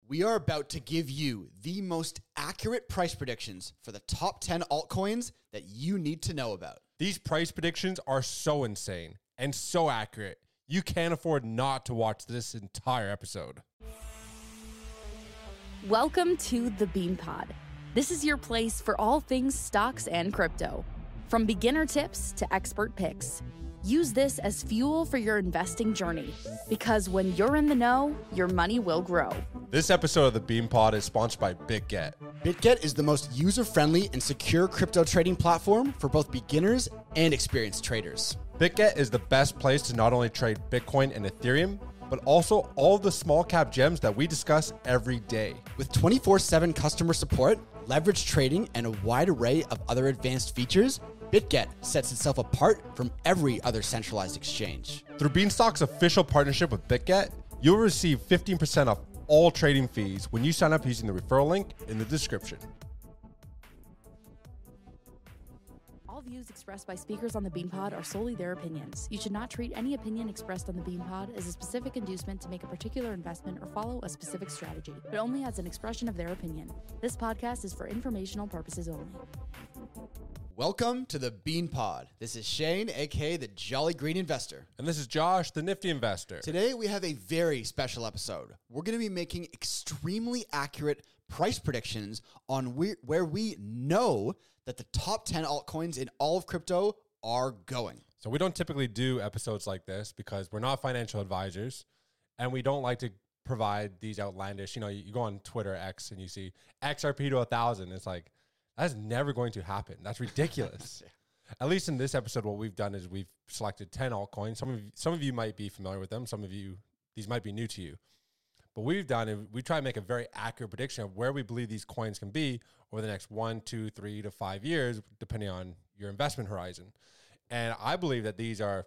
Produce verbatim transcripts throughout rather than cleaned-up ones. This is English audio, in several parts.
We are about to give you the most accurate price predictions for the top ten altcoins that you need to know about. These price predictions are so insane and so accurate. You can't afford not to watch this entire episode. Welcome to the Bean Pod. This is your place for all things stocks and crypto. From beginner tips to expert picks. Use this as fuel for your investing journey, because when you're in the know, your money will grow. This episode of the Bean Pod is sponsored by BitGet. BitGet is the most user-friendly and secure crypto trading platform for both beginners and experienced traders. BitGet is the best place to not only trade Bitcoin and Ethereum, but also all the small cap gems that we discuss every day. With twenty-four seven customer support, leverage trading, and a wide array of other advanced features, BitGet sets itself apart from every other centralized exchange. Through Beanstalk's official partnership with BitGet, you'll receive fifteen percent off all trading fees when you sign up using the referral link in the description. All views expressed by speakers on the Bean Pod are solely their opinions. You should not treat any opinion expressed on the Bean Pod as a specific inducement to make a particular investment or follow a specific strategy, but only as an expression of their opinion. This podcast is for informational purposes only. Welcome to the Bean Pod. This is Shane, aka the Jolly Green Investor. And this is Josh, the Nifty Investor. Today we have a very special episode. We're going to be making extremely accurate price predictions on we, where we know that the top ten altcoins in all of crypto are going. So we don't typically do episodes like this because we're not financial advisors and we don't like to provide these outlandish, you know, you go on Twitter X and you see X R P to a thousand. It's like, that's never going to happen. That's ridiculous. Yeah. At least in this episode, what we've done is we've selected ten altcoins. Some of you, some of you might be familiar with them. Some of you, these might be new to you. But we've done is we try to make a very accurate prediction of where we believe these coins can be over the next one, two, three to five years, depending on your investment horizon. And I believe that these are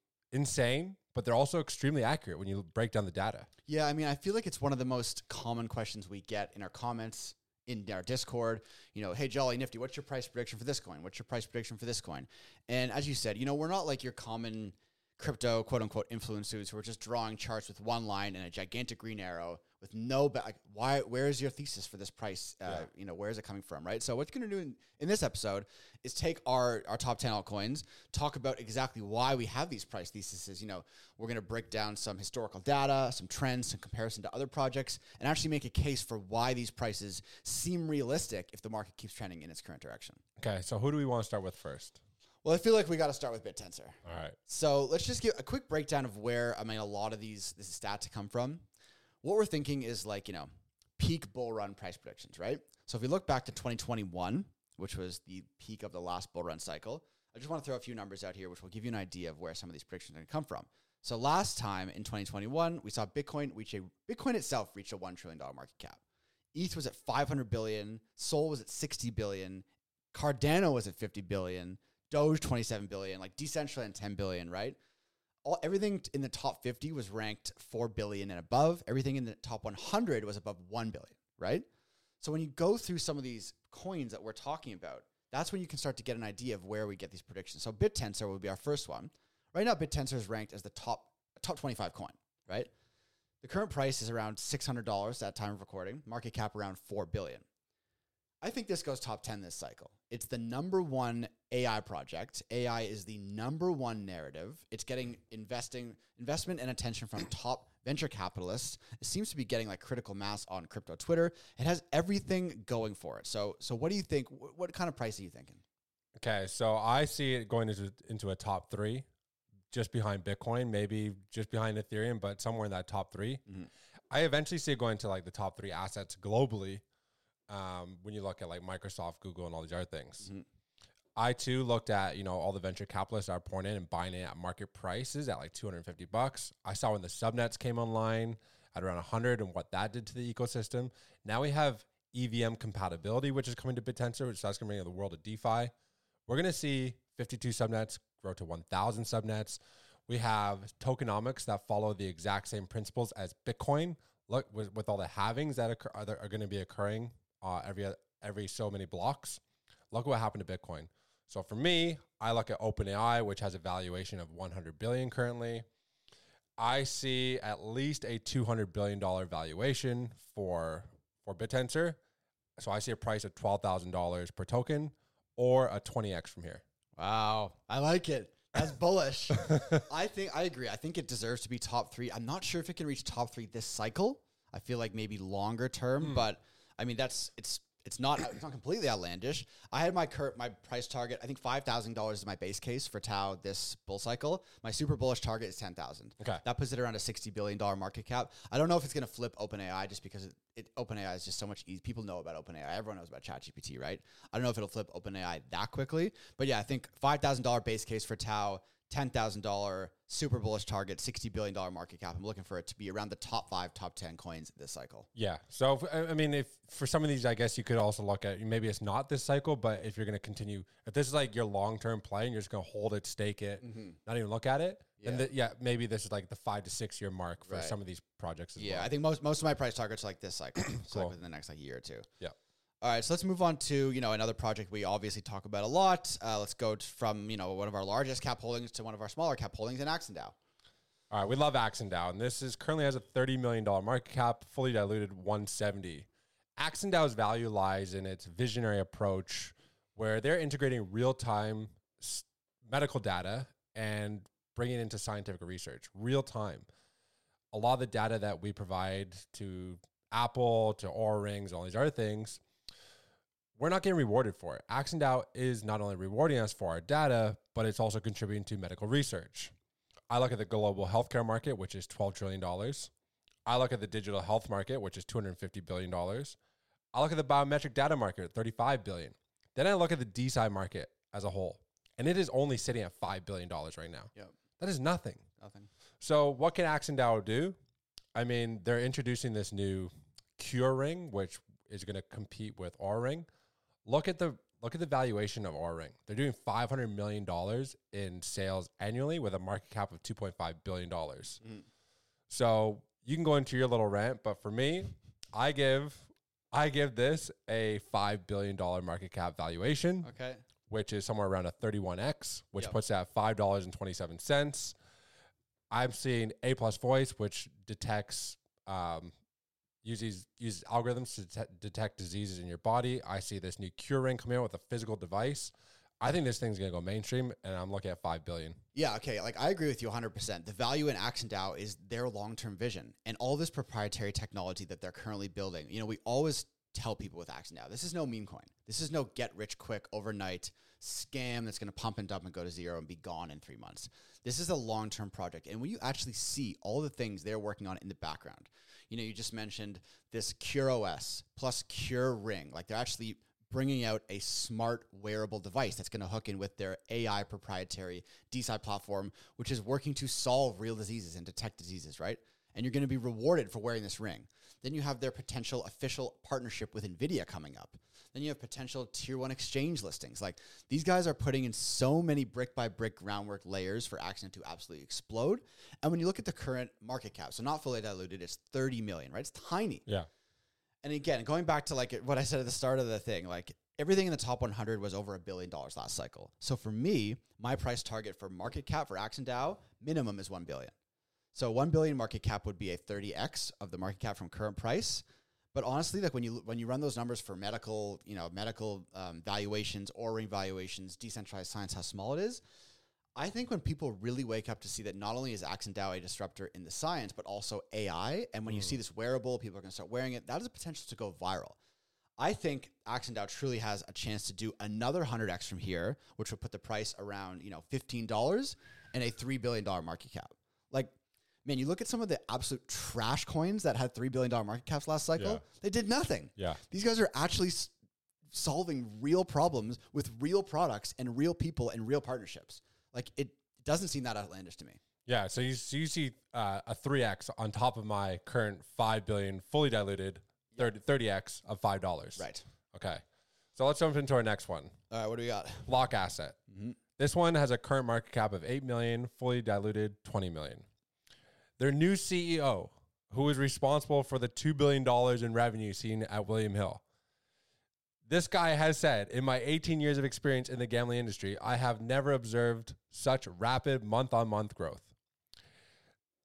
insane, but they're also extremely accurate when you break down the data. Yeah, I mean, I feel like it's one of the most common questions we get in our comments, in our Discord. You know, hey, Jolly Nifty, what's your price prediction for this coin? What's your price prediction for this coin? And as you said, you know, we're not like your common crypto, quote unquote, influencers who are just drawing charts with one line and a gigantic green arrow with no, ba- like, why, where is your thesis for this price? Uh, yeah. You know, where is it coming from, right? So what you're going to do in, in this episode is take our, our top ten altcoins, talk about exactly why we have these price theses. You know, we're going to break down some historical data, some trends, some comparison to other projects, and actually make a case for why these prices seem realistic if the market keeps trending in its current direction. Okay, so who do we want to start with first? Well, I feel like we got to start with BitTensor. All right. So let's just give a quick breakdown of where, I mean, a lot of these, this stats come from. What we're thinking is like, you know, peak bull run price predictions, right? So if we look back to twenty twenty-one, which was the peak of the last bull run cycle, I just want to throw a few numbers out here, which will give you an idea of where some of these predictions are going to come from. So last time in twenty twenty-one, we saw Bitcoin reach a, Bitcoin itself reach a one trillion dollars market cap. E T H was at five hundred billion dollars, Sol was at sixty billion dollars, Cardano was at fifty billion dollars, Doge twenty-seven billion dollars, like Decentraland ten billion dollars, right? All, everything in the top fifty was ranked four billion dollars and above. Everything in the top one hundred was above one billion dollars, right? So when you go through some of these coins that we're talking about, that's when you can start to get an idea of where we get these predictions. So BitTensor would be our first one. Right now, BitTensor is ranked as the top top twenty-five coin, right? The current price is around six hundred dollars at time of recording, market cap around four billion dollars. I think this goes top ten this cycle. It's the number one A I project. A I is the number one narrative. It's getting investing investment and attention from top venture capitalists. It seems to be getting like critical mass on crypto Twitter. It has everything going for it. So, so what do you think? What, what kind of price are you thinking? Okay, so I see it going into into a top three, just behind Bitcoin, maybe just behind Ethereum, but somewhere in that top three. Mm-hmm. I eventually see it going to like the top three assets globally. Um, when you look at like Microsoft, Google, and all these other things. Mm-hmm. I too looked at, you know, all the venture capitalists are pouring in and buying it at market prices at like two hundred fifty bucks. I saw when the subnets came online at around one hundred and what that did to the ecosystem. Now we have E V M compatibility, which is coming to BitTensor, which is that's going to bring the world of DeFi. We're going to see fifty-two subnets grow to one thousand subnets. We have tokenomics that follow the exact same principles as Bitcoin. Look, with, with all the halvings that occur, are, are going to be occurring Uh, every every so many blocks. Look what happened to Bitcoin. So for me, I look at OpenAI, which has a valuation of one hundred billion dollars currently. I see at least a two hundred billion dollars valuation for, for BitTensor. So I see a price of twelve thousand dollars per token or a twenty X from here. Wow. I like it. That's bullish. I think I agree. I think it deserves to be top three. I'm not sure if it can reach top three this cycle. I feel like maybe longer term, Hmm. but I mean, that's, it's, It's not it's not completely outlandish. I had my current my price target. I think five thousand dollars is my base case for Tau this bull cycle. My super bullish target is ten thousand. Okay. That puts it around a sixty billion dollar market cap. I don't know if it's gonna flip OpenAI just because it, it OpenAI is just so much easy. People know about OpenAI. Everyone knows about ChatGPT, right? I don't know if it'll flip OpenAI that quickly, but yeah, I think five thousand dollar base case for Tau. ten thousand dollars super bullish target, sixty billion dollars market cap. I'm looking for it to be around the top five, top ten coins this cycle. Yeah. So, if, I I mean, if for some of these, I guess you could also look at, maybe it's not this cycle, but if you're going to continue, if this is like your long-term play and you're just going to hold it, stake it, Mm-hmm. not even look at it, Yeah. then the, yeah, maybe this is like the five to six year mark for Right. some of these projects as Yeah, well. I think most most of my price targets are like this cycle, so like Cool. within the next like year or two. Yeah. All right, so let's move on to, you know, another project we obviously talk about a lot. Uh, let's go t- from, you know, one of our largest cap holdings to one of our smaller cap holdings in AxonDAO. All right, we love AxonDAO, and this is currently has a thirty million dollars market cap, fully diluted one seventy. AxonDAO's value lies in its visionary approach, where they're integrating real-time s- medical data and bringing it into scientific research, real time. A lot of the data that we provide to Apple, to Oura Rings, all these other things, we're not getting rewarded for it. AxonDAO is not only rewarding us for our data, but it's also contributing to medical research. I look at the global healthcare market, which is twelve trillion dollars. I look at the digital health market, which is two hundred fifty billion dollars. I look at the biometric data market, thirty-five billion dollars. Then I look at the D S I market as a whole, and it is only sitting at five billion dollars right now. Yep. That is nothing. Nothing. So what can AxonDAO do? I mean, they're introducing this new Cure Ring, which is going to compete with Oura Ring. Look at the look at the valuation of Oura Ring. They're doing five hundred million dollars in sales annually with a market cap of two point five billion dollars. Mm. So you can go into your little rant, but for me, I give I give this a five billion dollars market cap valuation, Okay. which is somewhere around a thirty-one X, which Yep. puts it at five dollars and twenty-seven cents. I'm seeing A plus Voice, which detects, um, uses uses algorithms to det- detect diseases in your body. I see this new Cure Ring coming out with a physical device. I think this thing's gonna go mainstream, and I'm looking at five billion. Yeah, okay. Like I agree with you one hundred percent. The value in AxonDAO is their long-term vision and all this proprietary technology that they're currently building. You know, we always tell people with AxonDAO, this is no meme coin. This is no get rich quick overnight scam that's going to pump and dump and go to zero and be gone in three months. This is a long-term project. And when you actually see all the things they're working on in the background, you know, you just mentioned this Cure O S plus Cure Ring. Like they're actually bringing out a smart wearable device that's going to hook in with their A I proprietary D S I platform, which is working to solve real diseases and detect diseases, right? And you're going to be rewarded for wearing this ring. Then you have their potential official partnership with NVIDIA coming up. Then you have potential tier one exchange listings. Like these guys are putting in so many brick by brick groundwork layers for Axon to absolutely explode. And when you look at the current market cap, so not fully diluted, it's thirty million, right? It's tiny. Yeah. And again, going back to like what I said at the start of the thing, like everything in the top one hundred was over a billion dollars last cycle. So for me, my price target for market cap for AxonDAO minimum is one billion. So one billion market cap would be a thirty X of the market cap from current price. But honestly, like when you when you run those numbers for medical, you know, medical um, valuations, Oura Ring valuations, decentralized science, how small it is, I think when people really wake up to see that not only is AxonDAO a disruptor in the science, but also A I, and when you see this wearable, people are going to start wearing it, that has a potential to go viral. I think AxonDAO truly has a chance to do another one hundred X from here, which would put the price around, you know, fifteen dollars and a three billion dollars market cap. Like, man, you look at some of the absolute trash coins that had three billion dollars market caps last cycle, Yeah. they did nothing. Yeah. These guys are actually s- solving real problems with real products and real people and real partnerships. Like, it doesn't seem that outlandish to me. Yeah, so you, so you see uh, a three X on top of my current five billion fully diluted thirty, thirty X of five dollars. Right. Okay. So let's jump into our next one. All right, what do we got? Lock Asset. Mm-hmm. This one has a current market cap of eight million, fully diluted twenty million. Their new C E O, who is responsible for the two billion dollars in revenue seen at William Hill. This guy has said, in my eighteen years of experience in the gambling industry, I have never observed such rapid month-on-month growth.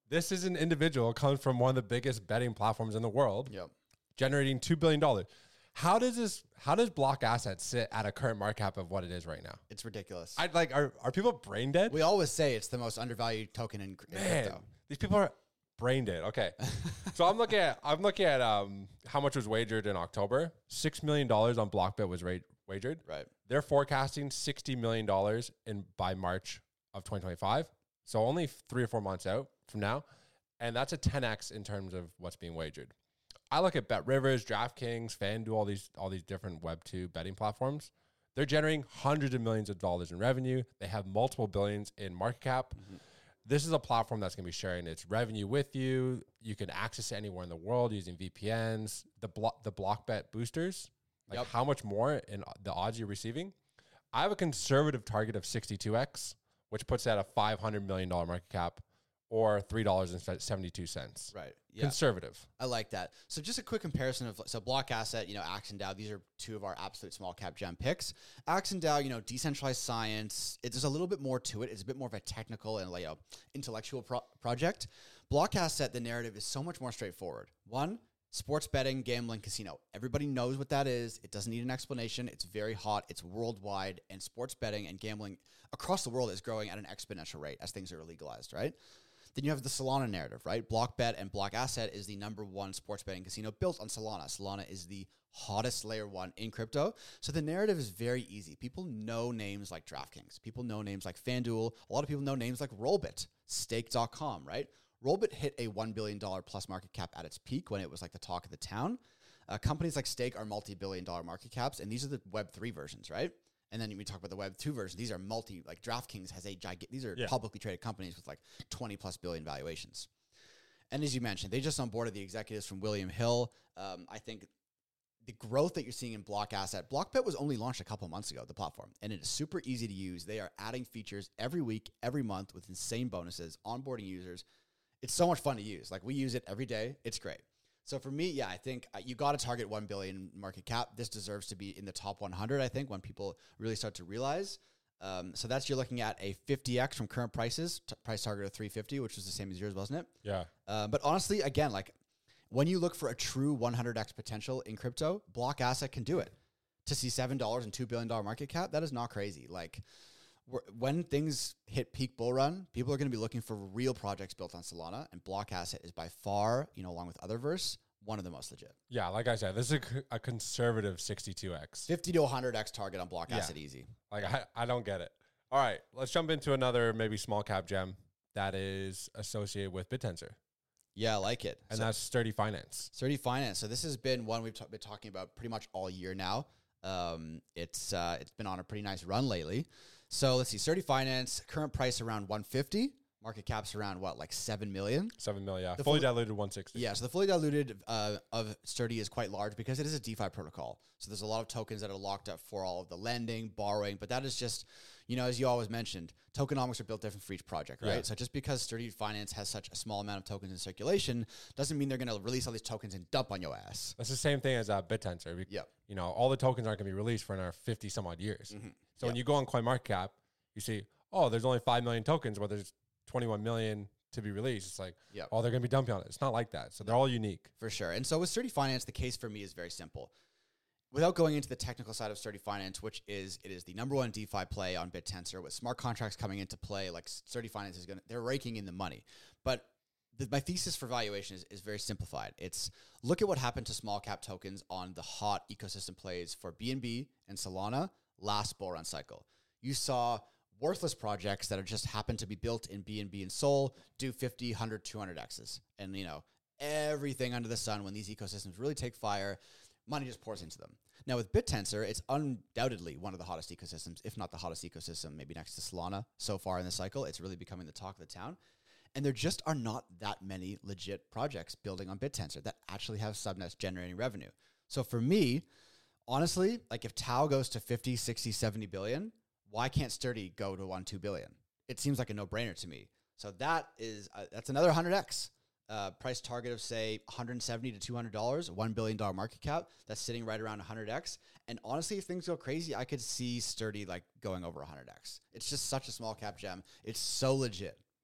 This is an individual comes from one of the biggest betting platforms in the world, Yep. generating two billion dollars. How does this, how does Block Assets sit at a current market cap of what it is right now? It's ridiculous. I'd like, are, are people brain dead? we always say it's the most undervalued token in, in Man, crypto. these people are brain dead. Okay. So I'm looking at, I'm looking at um, how much was wagered in October. six million dollars on Blockbit was ra- wagered. Right. They're forecasting sixty million dollars in by March of twenty twenty-five. So only three or four months out from now. And that's a ten X in terms of what's being wagered. I look at BetRivers, DraftKings, FanDuel, all these, all these different Web two betting platforms. They're generating hundreds of millions of dollars in revenue. They have multiple billions in market cap. Mm-hmm. This is a platform that's going to be sharing its revenue with you. You can access it anywhere in the world using V P Ns. The blo- the Blockbet boosters, like Yep. how much more in the odds you're receiving. I have a conservative target of sixty-two X, which puts that at a five hundred million dollars market cap or three dollars and seventy-two cents. Right. Yeah. Conservative. I like that. So just a quick comparison of, so Block Asset, you know, Axe and Dow, these are two of our absolute small cap gem picks. Axe and Dow, you know, decentralized science, it, there's a little bit more to it. It's a bit more of a technical and like, you know, intellectual pro- project. Block Asset, the narrative is so much more straightforward. One, sports betting, gambling, casino. Everybody knows what that is. It doesn't need an explanation. It's very hot. It's worldwide, and sports betting and gambling across the world is growing at an exponential rate as things are legalized, right? Then you have the Solana narrative, right? Blockbet and Block Asset is the number one sports betting casino built on Solana. Solana is the hottest layer one in crypto. So the narrative is very easy. People know names like DraftKings. People know names like FanDuel. A lot of people know names like Rollbit, Stake dot com, right? Rollbit hit a one billion dollars plus market cap at its peak when it was like the talk of the town. Uh, companies like Stake are multi-billion dollar market caps, and these are the Web three versions, right? And then we talk about the Web two version. These are multi, like DraftKings has a gigantic, these are Yeah. publicly traded companies with like twenty plus billion valuations. And as you mentioned, they just onboarded the executives from William Hill. Um, I think the growth that you're seeing in Block Asset, Blockbet was only launched a couple months ago, the platform, and it is super easy to use. They are adding features every week, every month with insane bonuses, onboarding users. It's so much fun to use. Like we use it every day. It's great. So for me, yeah, I think uh, you got to target one billion market cap. This deserves to be in the top one hundred, I think, when people really start to realize. Um, so that's, you're looking at a fifty X from current prices, t- price target of three fifty, which was the same as yours, wasn't it? Yeah. Uh, but honestly, again, like when you look for a true one hundred X potential in crypto, Block Asset can do it. To see seven dollars and two billion dollars market cap, that is not crazy. Like we're, when things hit peak bull run, people are going to be looking for real projects built on Solana, and Block Asset is by far, you know, along with Otherverse, one of the most legit. Yeah. Like I said, this is a, c- a conservative sixty-two X. fifty to one hundred X target on Block Yeah. Asset easy. Like I, I don't get it. All right, let's jump into another maybe small cap gem that is associated with BitTensor, Yeah, I like it. and So- that's Sturdy Finance. Sturdy Finance. So this has been one we've t- been talking about pretty much all year now. Um, it's uh, it's been on a pretty nice run lately. So let's see, Sturdy Finance, current price around one fifty, market cap's around what, like seven million? Seven million, yeah. The Fully fully- diluted one sixty. Yeah, so the fully diluted uh, of Sturdy is quite large because it is a DeFi protocol. So there's a lot of tokens that are locked up for all of the lending, borrowing, but that is just, you know, as you always mentioned, tokenomics are built different for each project, right? Yeah. So just because Sturdy Finance has such a small amount of tokens in circulation doesn't mean they're going to release all these tokens and dump on your ass. That's the same thing as uh, BitTensor. We, Yep. You know, all the tokens aren't going to be released for another fifty some odd years. Mm-hmm. So when you go on CoinMarketCap, you see, oh, there's only five million tokens, but there's twenty-one million to be released. It's like, Yep. oh, they're going to be dumping on it. It's not like that. So they're all unique. For sure. And so with Sturdy Finance, the case for me is very simple. Without going into the technical side of Sturdy Finance, which is, it is the number one DeFi play on BitTensor, with smart contracts coming into play, like Sturdy Finance is going to, they're raking in the money. But the, my thesis for valuation is, is very simplified. It's look at what happened to small cap tokens on the hot ecosystem plays for B N B and Solana last bull run cycle. You saw worthless projects that are just happened to be built in B N B and Sol do fifty, one hundred, two hundred X's. And, you know, everything under the sun, when these ecosystems really take fire, money just pours into them. Now with BitTensor, it's undoubtedly one of the hottest ecosystems, if not the hottest ecosystem, maybe next to Solana so far in the cycle. It's really becoming the talk of the town. And there just are not that many legit projects building on BitTensor that actually have subnets generating revenue. So for me, honestly, like if Tau goes to fifty, sixty, seventy billion, why can't Sturdy go to one, two billion? It seems like a no-brainer to me. So that is, uh, that's another one hundred X. Uh, price target of say one hundred seventy to two hundred dollars, one billion dollars market cap. That's sitting right around one hundred X. And honestly, if things go crazy, I could see Sturdy like going over one hundred X. It's just such a small cap gem. It's so legit.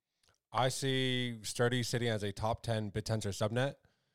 I see Sturdy sitting as a top ten BitTensor subnet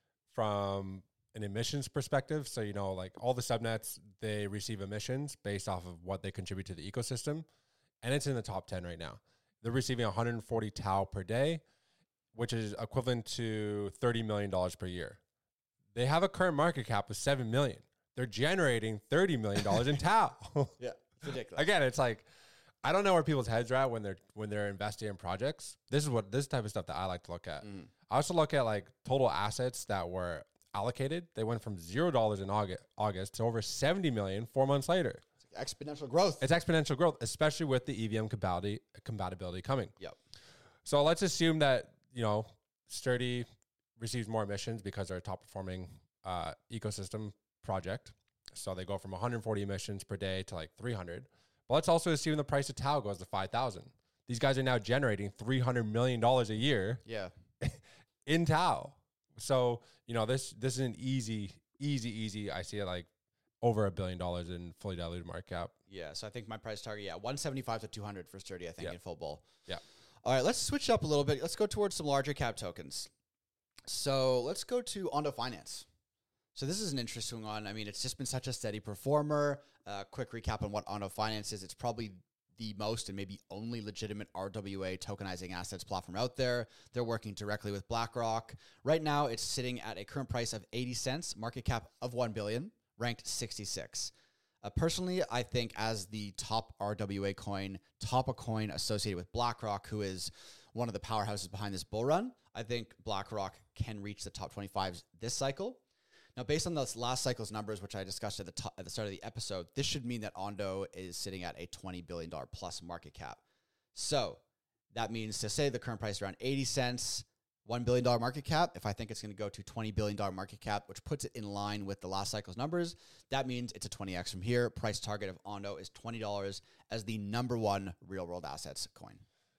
from an emissions perspective. So, you know, like all the subnets, they receive emissions based off of what they contribute to the ecosystem. And it's in the top ten right now. They're receiving one hundred forty tau per day, which is equivalent to thirty million dollars per year. They have a current market cap of seven million dollars. They're generating thirty million dollars in tau. Yeah, it's ridiculous. Again, it's like, I don't know where people's heads are at when they're when they're investing in projects. This is what this type of stuff that I like to look at. Mm. I also look at like total assets that were allocated. They went from zero dollars in August, August to over seventy million four months later. It's exponential growth. It's exponential growth, especially with the E V M compatibility compatibility coming. Yep. So let's assume that, you know, Sturdy receives more emissions because they're a top performing uh, ecosystem project. So they go from one hundred forty emissions per day to like three hundred. But let's also assume the price of tau goes to five thousand. These guys are now generating three hundred million dollars a year yeah. in tau. So, you know, this this is an easy, easy, easy. I see it like over a billion dollars in fully diluted market cap. Yeah. So I think my price target, yeah, one seventy-five to two hundred for Sturdy, I think, yep. in full bull. Yeah. All right, let's switch up a little bit. Let's go towards some larger cap tokens. So let's go to Ondo Finance. So this is an interesting one. I mean, it's just been such a steady performer. Uh, quick recap on what Ondo Finance is. It's probably the most and maybe only legitimate R W A tokenizing assets platform out there. They're working directly with BlackRock. Right now, it's sitting at a current price of eighty cents, market cap of one billion dollars, ranked sixty-six. Uh, personally, I think as the top R W A coin, top a coin associated with BlackRock, who is one of the powerhouses behind this bull run, I think BlackRock can reach the top twenty-fives this cycle. Now, based on those last cycle's numbers, which I discussed at the top, at the start of the episode, this should mean that Ondo is sitting at a twenty billion dollars plus market cap. So that means to say the current price is around eighty cents, one billion dollars market cap. If I think it's going to go to twenty billion dollars market cap, which puts it in line with the last cycle's numbers, that means it's a twenty x from here. Price target of Ondo is twenty dollars as the number one real world assets coin.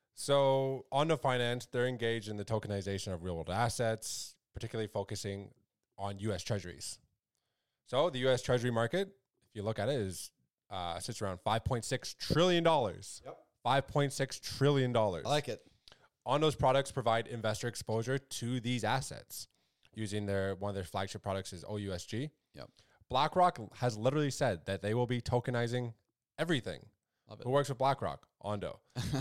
So Ondo Finance, they're engaged in the tokenization of real world assets, particularly focusing on U S Treasuries. So the U S Treasury market, if you look at it, is uh, sits around five point six trillion dollars. Yep. five point six trillion dollars. I like it. Ondo's products provide investor exposure to these assets. Using their one of their flagship products is O U S G. Yep. BlackRock has literally said that they will be tokenizing everything. Love it. Who works with BlackRock? Ondo.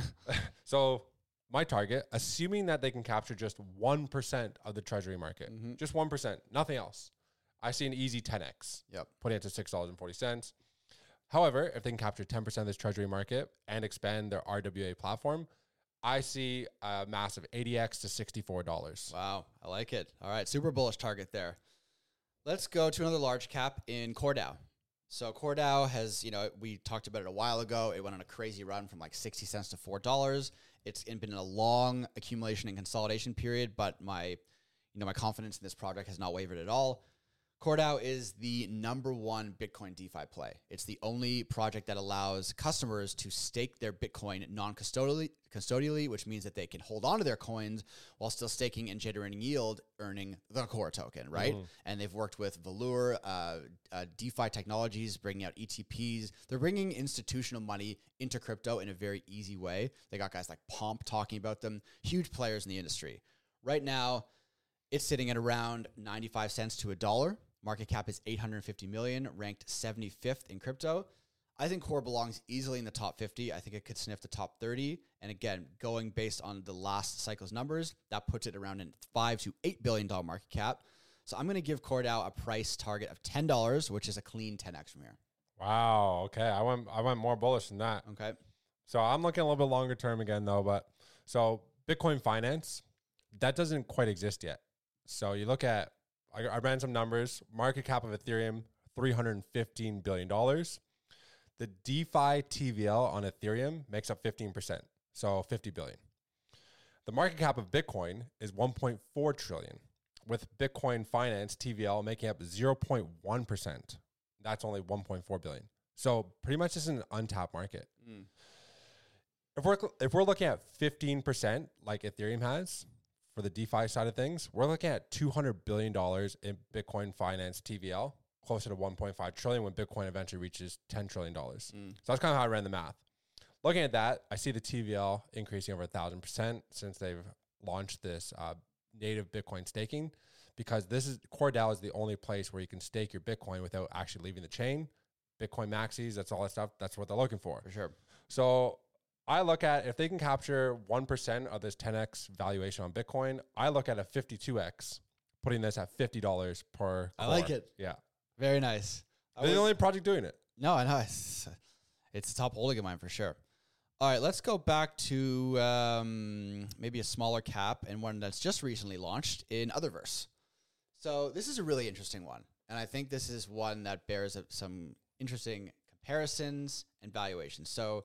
So my target, assuming that they can capture just one percent of the treasury market, mm-hmm. just one percent, nothing else, I see an easy ten x, yep. putting it to six dollars and forty cents. However, if they can capture ten percent of this treasury market and expand their R W A platform, I see a massive eighty x to sixty-four dollars. Wow, I like it. All right, super bullish target there. Let's go to another large cap in CoreDAO. So CoreDAO has, you know, we talked about it a while ago. It went on a crazy run from like sixty cents to four dollars. It's been in a long accumulation and consolidation period, but my, you know, my confidence in this project has not wavered at all. CoreDAO is the number one Bitcoin DeFi play. It's the only project that allows customers to stake their Bitcoin non-custodially, custodially, which means that they can hold on to their coins while still staking and generating yield, earning the core token, right? Mm. And they've worked with Valour, uh, uh, DeFi Technologies, bringing out E T Ps. They're bringing institutional money into crypto in a very easy way. They got guys like Pomp talking about them, huge players in the industry. Right now, it's sitting at around ninety-five cents to a dollar. Market cap is eight hundred fifty million, ranked seventy-fifth in crypto. I think Core belongs easily in the top fifty. I think it could sniff the top thirty. And again, going based on the last cycle's numbers, that puts it around a five to eight billion dollars market cap. So I'm going to give CoreDAO a price target of ten dollars, which is a clean ten x from here. Wow. Okay. I went, I went more bullish than that. Okay. So I'm looking a little bit longer term again though, but so Bitcoin finance, that doesn't quite exist yet. So you look at, I, I ran some numbers, market cap of Ethereum, three hundred fifteen billion dollars. The DeFi T V L on Ethereum makes up fifteen percent, so fifty billion dollars. The market cap of Bitcoin is one point four trillion dollars, with Bitcoin Finance T V L making up zero point one percent. That's only one point four billion dollars. So pretty much it's an untapped market. Mm. If we're if we're looking at fifteen percent like Ethereum has, for the DeFi side of things, we're looking at two hundred billion dollars in Bitcoin Finance T V L, closer to one point five trillion dollars when Bitcoin eventually reaches ten trillion dollars. Mm. So that's kind of how I ran the math. Looking at that, I see the T V L increasing over one thousand percent since they've launched this uh, native Bitcoin staking, because this is CoreDAO is the only place where you can stake your Bitcoin without actually leaving the chain. Bitcoin maxis, that's all that stuff. That's what they're looking for. For sure. So I look at, if they can capture one percent of this ten X valuation on Bitcoin, I look at a fifty-two X, putting this at fifty dollars per I core. like it. Yeah. Very nice. I They're the was- only project doing it. No, I know. It's, it's a top holding of mine for sure. All right, let's go back to um, maybe a smaller cap and one that's just recently launched in Otherverse. So this is a really interesting one. And I think this is one that bears a, some interesting comparisons and valuations. So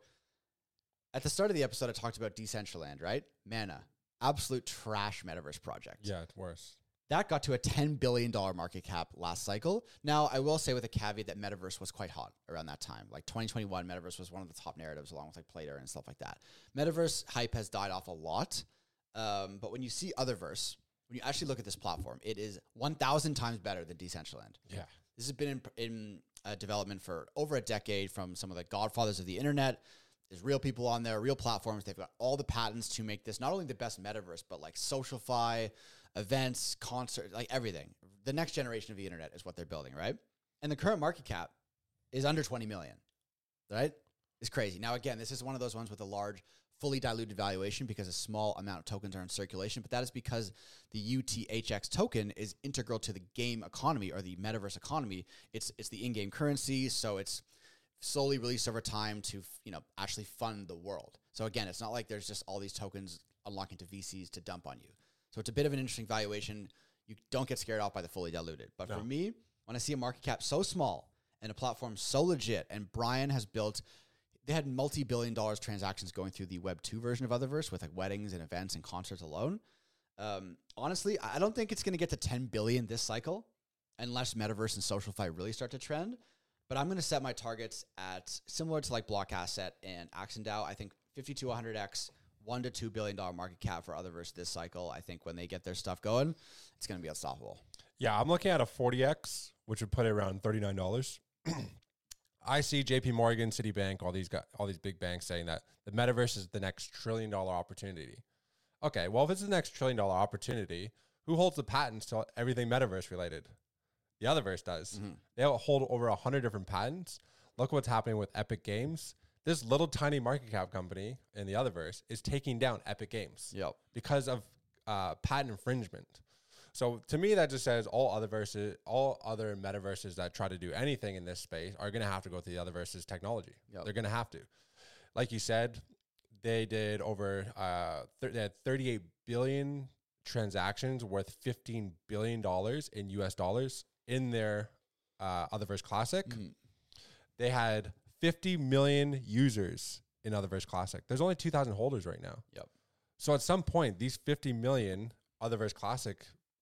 at the start of the episode, I talked about Decentraland, right? Mana, absolute trash metaverse project. Yeah, it's worse. That got to a ten billion dollars market cap last cycle. Now, I will say with a caveat that Metaverse was quite hot around that time. Like twenty twenty-one, Metaverse was one of the top narratives along with like Plato and stuff like that. Metaverse hype has died off a lot. Um, but when you see Otherverse, when you actually look at this platform, it is one thousand times better than Decentraland. Yeah. This has been in, in uh, development for over a decade from some of the godfathers of the internet. There's real people on there, real platforms. They've got all the patents to make this not only the best metaverse, but like SocialFi, events, concerts, like everything. The next generation of the internet is what they're building, right? And the current market cap is under twenty million, right? It's crazy. Now, again, this is one of those ones with a large, fully diluted valuation because a small amount of tokens are in circulation, but that is because the U T H X token is integral to the game economy or the metaverse economy. It's it's the in-game currency, so it's slowly released over time to, you know, actually fund the world. So again, it's not like there's just all these tokens unlocking to V Cs to dump on you. So it's a bit of an interesting valuation. You don't get scared off by the fully diluted. But No. for me, when I see a market cap so small and a platform so legit, and Brian has built, they had multi-billion dollars transactions going through the Web two version of Otherverse with like weddings and events and concerts alone. Um, honestly, I don't think it's going to get to ten billion this cycle unless Metaverse and SocialFi really start to trend. But I'm going to set my targets at similar to like Block Asset and AxonDAO. I think fifty to one hundred X, one to two billion dollar market cap for Otherverse this cycle. I think when they get their stuff going, it's going to be unstoppable. Yeah, I'm looking at a forty X, which would put it around thirty-nine dollars. I see J P Morgan, Citibank, all these guys, all these big banks saying that the metaverse is the next trillion dollar opportunity. Okay, well, if it's the next trillion dollar opportunity, who holds the patents to everything metaverse related? The Otherverse does. Mm-hmm. They hold over one hundred different patents. Look what's happening with Epic Games. This little tiny market cap company in the Otherverse is taking down Epic Games Yep. because of uh, patent infringement. So to me, that just says all other verses, all other metaverses that try to do anything in this space are going to have to go through the Otherverse's technology. Yep. They're going to have to. Like you said, they did over uh, th- they had thirty-eight billion transactions worth fifteen billion dollars in U S dollars in their uh, Otherverse Classic. Mhm. They had fifty million users in Otherverse Classic. There's only two thousand holders right now. Yep. So at some point, these fifty million Otherverse Classic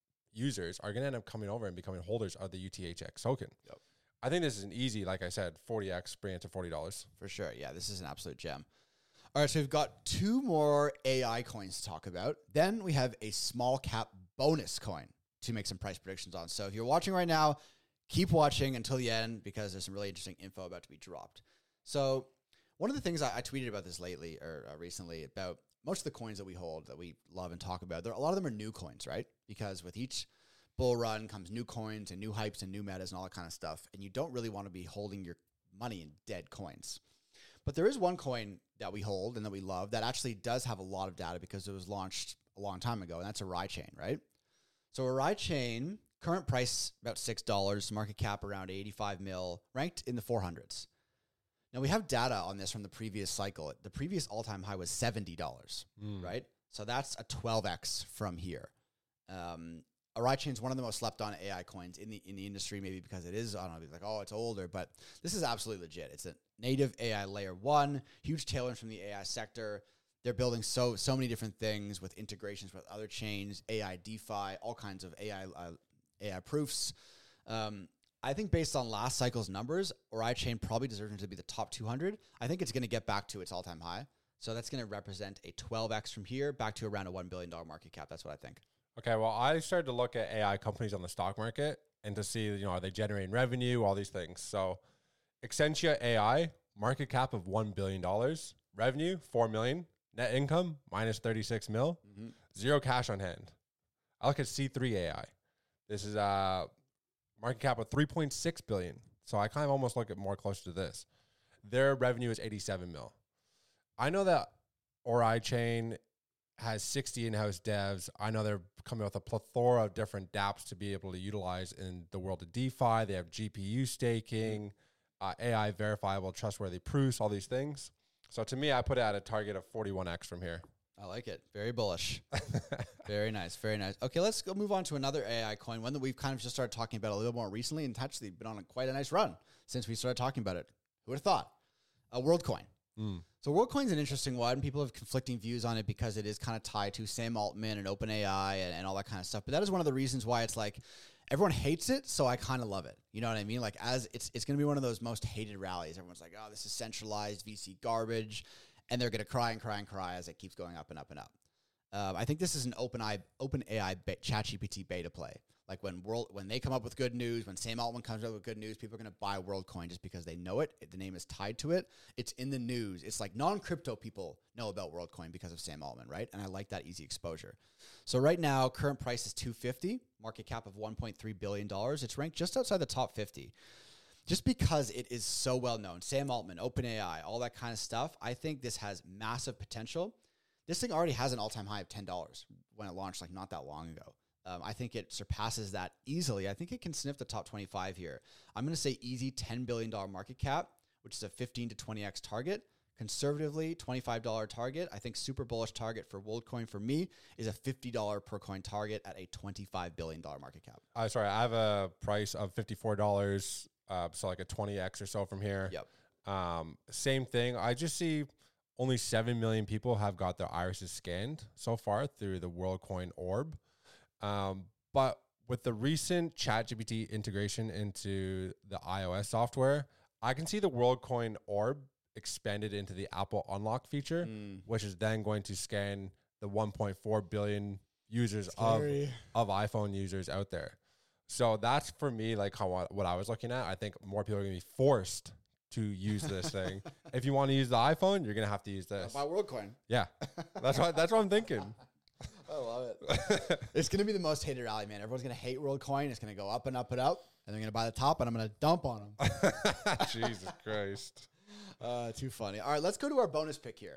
users are going to end up coming over and becoming holders of the U T H X token. Yep. I think this is an easy, like I said, forty X, bring it to forty dollars. For sure. Yeah, this is an absolute gem. All right, so we've got two more A I coins to talk about. Then we have a small cap bonus coin to make some price predictions on. So if you're watching right now, keep watching until the end because there's some really interesting info about to be dropped. So one of the things I, I tweeted about this lately or uh, recently about most of the coins that we hold that we love and talk about, there, a lot of them are new coins, right? Because with each bull run comes new coins and new hypes and new metas and all that kind of stuff. And you don't really want to be holding your money in dead coins. But there is one coin that we hold and that we love that actually does have a lot of data because it was launched a long time ago, and that's Orichain, right? So Orichain, current price about six dollars, market cap around eighty-five mil, ranked in the four hundreds. Now we have data on this from the previous cycle. The previous all-time high was seventy dollars, Mm. right? So that's a twelve X from here. Um, Orichain is one of the most slept on A I coins in the in the industry, maybe because it is, I don't know, like, oh, it's older, but this is absolutely legit. It's a native A I layer one, huge tailwind from the A I sector. They're building so so many different things with integrations with other chains, A I DeFi, all kinds of A I uh, A I proofs. Um, I think based on last cycle's numbers, Orichain probably deserves to be the top two hundred. I think it's going to get back to its all-time high. So that's going to represent a twelve X from here back to around a one billion dollars market cap. That's what I think. Okay, well, I started to look at A I companies on the stock market and to see, you know, are they generating revenue, all these things. So Excentia A I, market cap of one billion dollars, revenue, four million dollars, net income, minus thirty-six mil. Mm-hmm. zero cash on hand. I look at C three A I. This is a market cap of three point six billion. So I kind of almost look at more closer to this. Their revenue is eighty-seven mil. I know that Ori Chain has sixty in-house devs. I know they're coming with a plethora of different dApps to be able to utilize in the world of DeFi. They have G P U staking, uh, A I verifiable, trustworthy proofs, all these things. So to me, I put it at a target of forty-one X from here. I like it. Very bullish. Very nice. Very nice. Okay, let's go move on to another A I coin, one that we've kind of just started talking about a little more recently, and actually been on a, quite a nice run since we started talking about it. Who would have thought? A WorldCoin. Mm. So WorldCoin's an interesting one. People have conflicting views on it because it is kind of tied to Sam Altman and OpenAI and, and all that kind of stuff. But that is one of the reasons why it's like everyone hates it, so I kind of love it. You know what I mean? Like as it's it's going to be one of those most hated rallies. Everyone's like, oh, this is centralized V C garbage. And they're going to cry and cry and cry as it keeps going up and up and up. Um, I think this is an OpenAI, OpenAI be- ChatGPT beta play. Like when world when they come up with good news, when Sam Altman comes up with good news, people are going to buy WorldCoin just because they know it. it. The name is tied to it. It's in the news. It's like non-crypto people know about WorldCoin because of Sam Altman, right? And I like that easy exposure. So right now, current price is two hundred fifty dollars, market cap of one point three billion dollars. It's ranked just outside the top fifty. Just because it is so well known. Sam Altman, OpenAI, all that kind of stuff. I think this has massive potential. This thing already has an all-time high of ten dollars when it launched like not that long ago. Um, I think it surpasses that easily. I think it can sniff the top twenty-five here. I'm going to say easy ten billion dollars market cap, which is a fifteen to twenty X target. Conservatively, twenty-five dollars target. I think super bullish target for WorldCoin for me is a fifty dollars per coin target at a twenty-five billion dollars market cap. Uh, sorry, I have a price of fifty-four dollars, uh, so like a twenty X or so from here. Yep. Um, same thing. I just see only seven million people have got their irises scanned so far through the WorldCoin orb. Um, but with the recent ChatGPT integration into the iOS software, I can see the WorldCoin orb expanded into the Apple Unlock feature, mm. which is then going to scan the one point four billion users of, of iPhone users out there. So that's for me, like how what I was looking at. I think more people are going to be forced to use this thing. If you want to use the iPhone, you're going to have to use this. Buy WorldCoin. Yeah, that's what that's what I'm thinking. I love it. It's going to be the most hated rally, man. Everyone's going to hate WorldCoin. It's going to go up and up and up, and they're going to buy the top, and I'm going to dump on them. Jesus Christ. Uh, too funny. All right, let's go to our bonus pick here.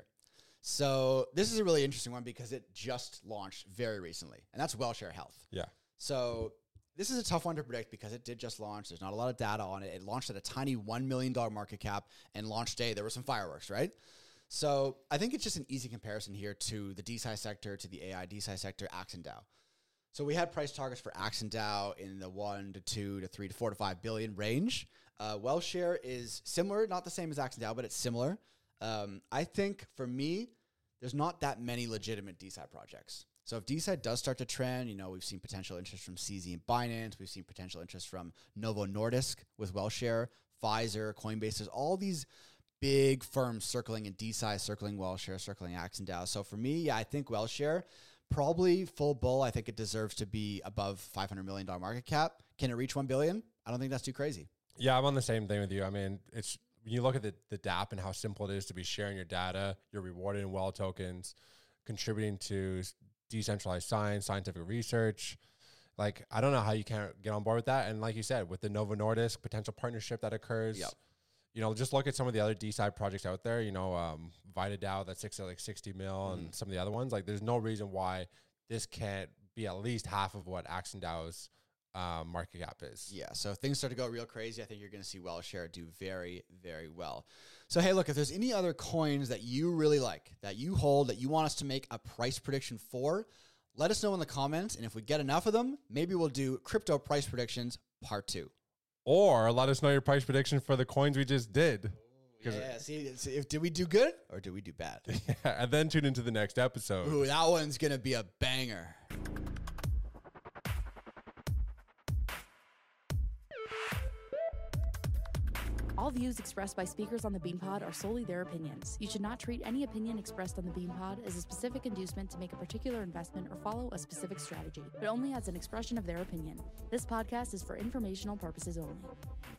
So this is a really interesting one because it just launched very recently, and that's WellShare Health. Yeah. So this is a tough one to predict because it did just launch. There's not a lot of data on it. It launched at a tiny one million dollars market cap, and launch day, there were some fireworks, right? So I think it's just an easy comparison here to the D C I sector, to the A I D C I sector, Axon DAO. So we had price targets for Axon DAO in the one to two to three to four to five billion range. Uh, WellShare is similar, not the same as Axon DAO, but it's similar. Um, I think for me, there's not that many legitimate D C I projects. So if D C I does start to trend, you know, we've seen potential interest from C Z and Binance. We've seen potential interest from Novo Nordisk with WellShare, Pfizer, Coinbase. There's all these big firms circling in D C I, circling WellShare, circling Axon DAO. So for me, yeah, I think WellShare, probably full bull. I think it deserves to be above five hundred million dollars market cap. Can it reach one billion dollars? I don't think that's too crazy. Yeah, I'm on the same thing with you. I mean, it's when you look at the, the dApp and how simple it is to be sharing your data, you're rewarded in well tokens, contributing to decentralized science, scientific research. Like, I don't know how you can't get on board with that. And like you said, with the Novo Nordisk potential partnership that occurs, yep. you know, just look at some of the other D C I projects out there, you know, um, VitaDAO, that's six, like sixty mil mm. and some of the other ones. Like, there's no reason why this can't be at least half of what Axon DAO's um, market cap is. Yeah, so if things start to go real crazy, I think you're going to see WellShare do very, very well. So, hey, look, if there's any other coins that you really like, that you hold, that you want us to make a price prediction for, let us know in the comments. And if we get enough of them, maybe we'll do crypto price predictions part two. Or let us know your price prediction for the coins we just did. Yeah, see, see, if did we do good or did we do bad? Yeah, and then tune into the next episode. Ooh, that one's going to be a banger. All views expressed by speakers on the BeanPod are solely their opinions. You should not treat any opinion expressed on the BeanPod as a specific inducement to make a particular investment or follow a specific strategy, but only as an expression of their opinion. This podcast is for informational purposes only.